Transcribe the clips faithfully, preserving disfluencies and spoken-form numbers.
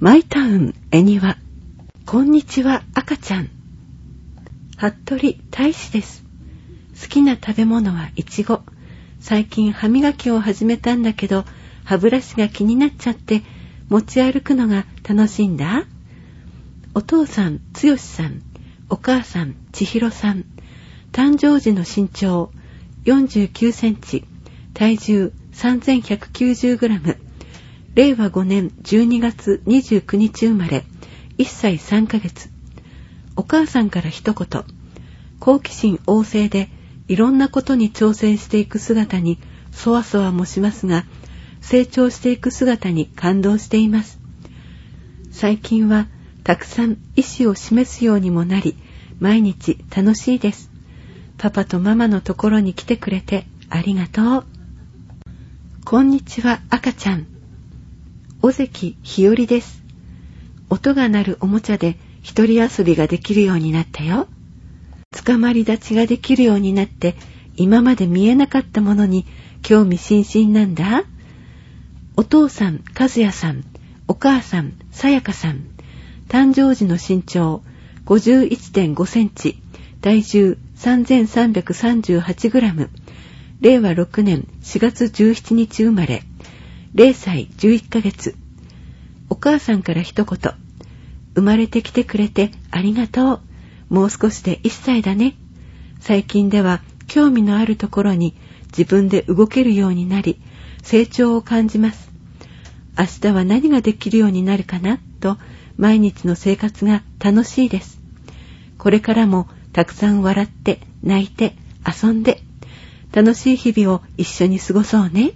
マイタウン恵庭。こんにちは赤ちゃん。服部大使です。好きな食べ物はイチゴ。最近歯磨きを始めたんだけど、歯ブラシが気になっちゃって持ち歩くのが楽しいんだ。お父さん剛さん、お母さん千尋さん。誕生時の身長よんじゅうきゅうセンチ、体重さんぜんひゃくきゅうじゅうグラム。れいわごねんじゅうにがつにじゅうくにち生まれ、いっさいさんかげつ。お母さんから一言。好奇心旺盛でいろんなことに挑戦していく姿にそわそわもしますが、成長していく姿に感動しています。最近はたくさん意思を示すようにもなり、毎日楽しいです。パパとママのところに来てくれてありがとう。こんにちは赤ちゃん。尾関日和です。音が鳴るおもちゃで一人遊びができるようになったよ。つかまり立ちができるようになって、今まで見えなかったものに興味津々なんだ。お父さん和也さん、お母さんさやかさん。誕生時の身長 ごじゅういってんごセンチ、体重 さんぜんさんびゃくさんじゅうはちグラム。れいわろくねんしがつじゅうしちにち生まれ、れいさいじゅういっかげつ。お母さんから一言。生まれてきてくれてありがとう。もう少しでいっさいだね。最近では興味のあるところに自分で動けるようになり、成長を感じます。明日は何ができるようになるかなと、毎日の生活が楽しいです。これからもたくさん笑って泣いて遊んで、楽しい日々を一緒に過ごそうね。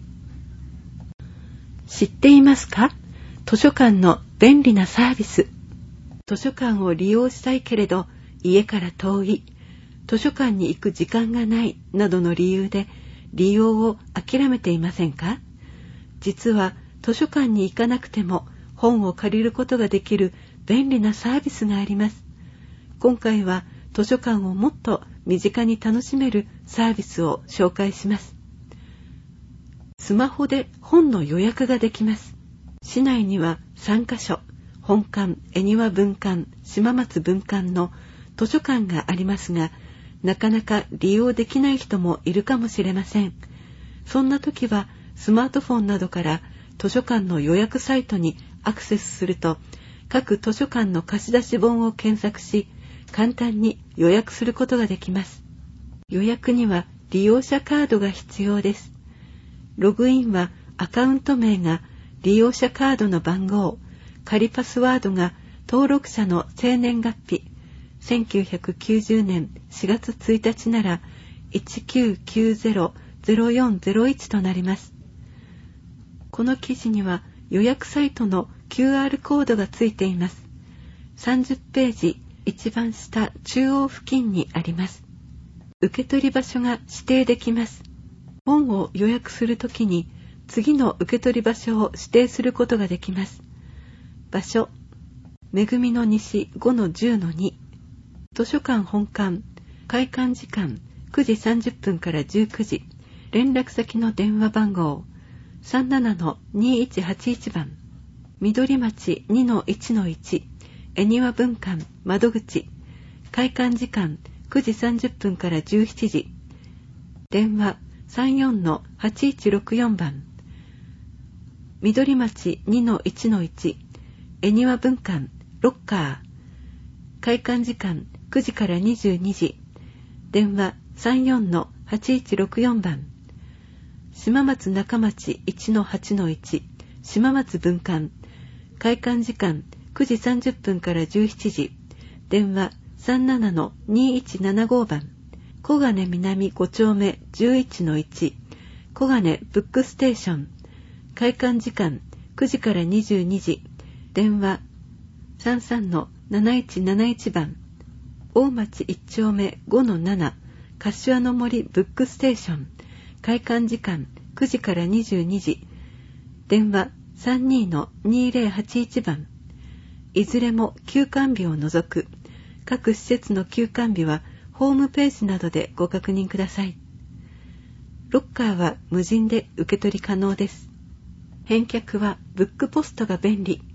知っていますか？図書館の便利なサービス。図書館を利用したいけれど家から遠い、図書館に行く時間がないなどの理由で利用を諦めていませんか？実は図書館に行かなくても本を借りることができる便利なサービスがあります。今回は図書館をもっと身近に楽しめるサービスを紹介します。スマホで本の予約ができます。市内にはさんかしょ、本館、恵庭分館、島松分館の図書館がありますが、なかなか利用できない人もいるかもしれません。そんな時はスマートフォンなどから図書館の予約サイトにアクセスすると、各図書館の貸し出し本を検索し、簡単に予約することができます。予約には利用者カードが必要です。ログインはアカウント名が利用者カードの番号、仮パスワードが登録者の生年月日、せんきゅうひゃくきゅうじゅうねんしがつついたちならいちきゅうきゅうゼロ ゼロよんゼロいちとなります。この記事には予約サイトの キューアール コードがついています。さんじゅっページ一番下中央付近にあります。受け取り場所が指定できます。本を予約するときに次の受け取り場所を指定することができます。場所、めぐみの西 ごのじゅうのに。図書館本館、開館時間くじさんじゅっぷんからじゅうくじ。連絡先の電話番号 さんななのにいちはちいち 番。緑町 にのいちのいち。恵庭分館窓口。開館時間くじさんじゅっぷんからじゅうしちじ。電話 さんよんのはちいちろくよん 番。緑町 にのいちのいち。恵庭分館ロッカー。開館時間くじからにじゅうにじ。電話 さんよんのはちいちろくよん 番。島松中町 いちのはちのいち。島松分館。開館時間くじさんじゅっぷんからじゅうしちじ。電話 さんななのにいちななご 番。小金南ご丁目 じゅういちのいち。小金ブックステーション。開館時間くじからにじゅうにじ。電話 さんさんのなないちなないち 番。大町いち丁目 ごのなな。柏の森ブックステーション。開館時間くじからにじゅうにじ。電話 さんにのにぜろはちいち 番。いずれも休館日を除く。各施設の休館日はホームページなどでご確認ください。ロッカーは無人で受け取り可能です。返却はブックポストが便利。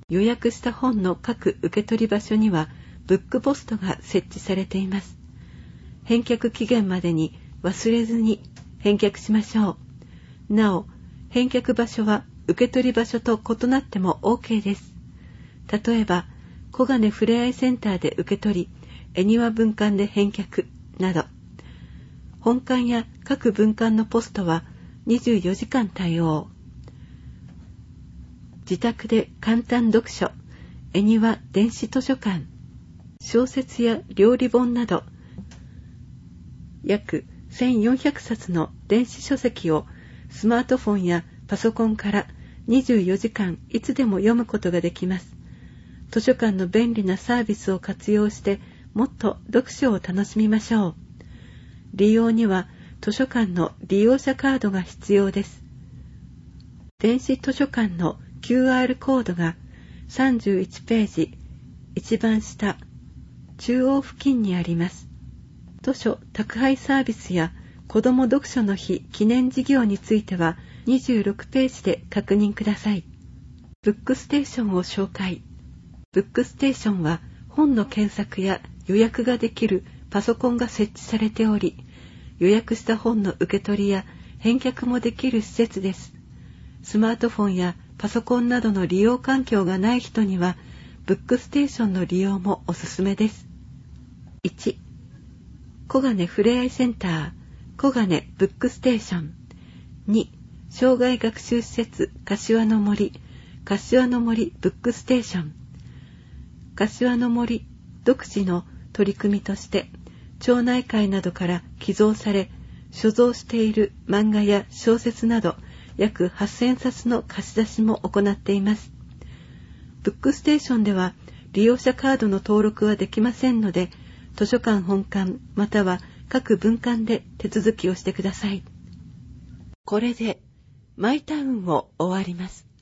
予約した本の各受け取り場所にはブックポストが設置されています。返却期限までに忘れずに返却しましょう。なお、返却場所は受け取り場所と異なっても OK です。例えば、小金ふれあいセンターで受け取り、恵庭分館で返却など、本館や各分館のポストはにじゅうよじかん対応。自宅で簡単読書、恵庭電子図書館、小説や料理本など、約せんよんひゃくさつの電子書籍をスマートフォンやパソコンからにじゅうよじかんいつでも読むことができます。図書館の便利なサービスを活用してもっと読書を楽しみましょう。利用には図書館の利用者カードが必要です。電子図書館の キューアール コードがさんじゅういちページ一番下中央付近にあります。図書宅配サービスや子ども読書の日記念事業についてはにじゅうろくページで確認ください。ブックステーションを紹介。ブックステーションは本の検索や予約ができるパソコンが設置されており、予約した本の受け取りや返却もできる施設です。スマートフォンやパソコンなどの利用環境がない人には、ブックステーションの利用もおすすめです。いち. 小金ふれあいセンター、小金ブックステーション。に. 障害学習施設柏の森、柏の森ブックステーション。柏の森独自の取り組みとして、町内会などから寄贈され、所蔵している漫画や小説など約はっせんさつの貸し出しも行っています。ブックステーションでは利用者カードの登録はできませんので、図書館本館または各分館で手続きをしてください。これでマイタウンを終わります。